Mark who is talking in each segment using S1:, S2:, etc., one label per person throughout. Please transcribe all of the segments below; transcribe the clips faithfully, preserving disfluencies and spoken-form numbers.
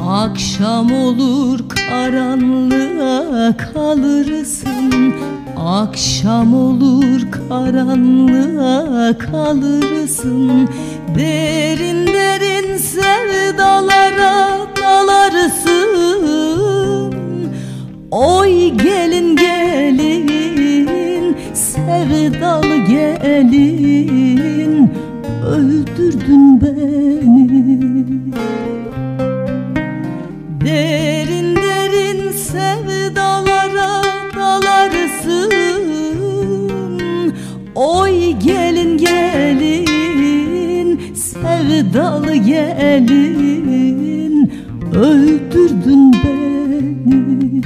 S1: Akşam olur karanlığa kalırsın, akşam olur karanlığa kalırsın. Derin derin sevdalara dalarsın. Oy gelin gelin, sevdalı gelin, öldürdün beni. Derin derin sevdalara dalarsın. Oy gelin gelin, sevdalı gelin, öldürdün beni.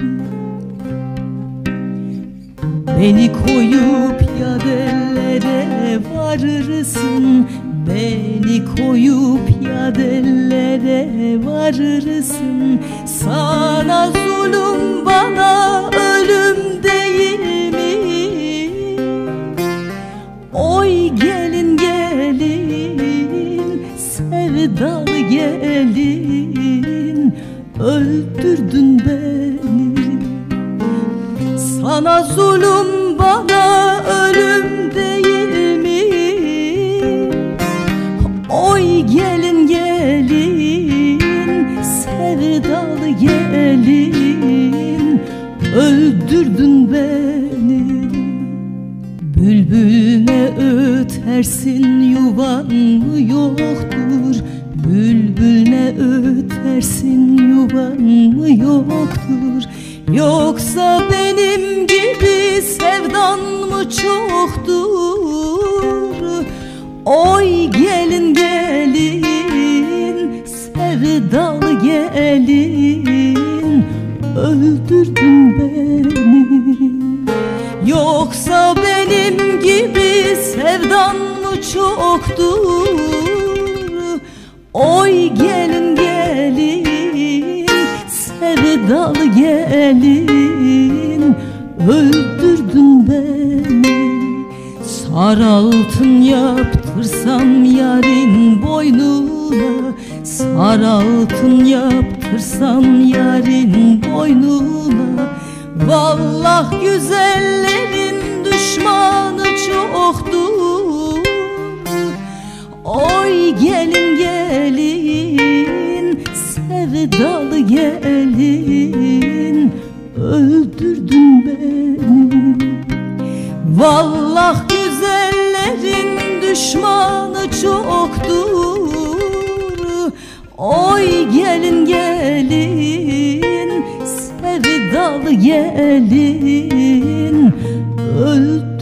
S1: Beni koyup yadellere varırsın, beni koyup yadellere varırsın. Sana zulüm, bana ölüm değil mi? Oy gelin gelin, sevdalı gelin, öldürdün beni. Sana zulüm, bana ölüm değil mi? Oy gelin gelin, sevdalı gelin, öldürdün beni. Bülbül ne ötersin, yuvan mı yoktur? Bülbül ne ötersin, yuvan mı yoktur? Yoksa benim gibi sevdan mı çoktur? Oy gelin gelin, sevdalı gelin, öldürdün beni. Yoksa benim gibi sevdan mı çoktur? Oy gelin gelin, sevdalı gelin, öldürdün beni. Sar altın yaptırsam yarın boynuna, sar altın yaptırsam yarın boynuna. Vallah güzellerin düşmanı çoktur. Oy gelin gelin, sevdalı gelin, öldürdün beni. Vallah güzellerin düşmanı çoktur. Oy gelin gelin, sevdalı gelin, öldürdün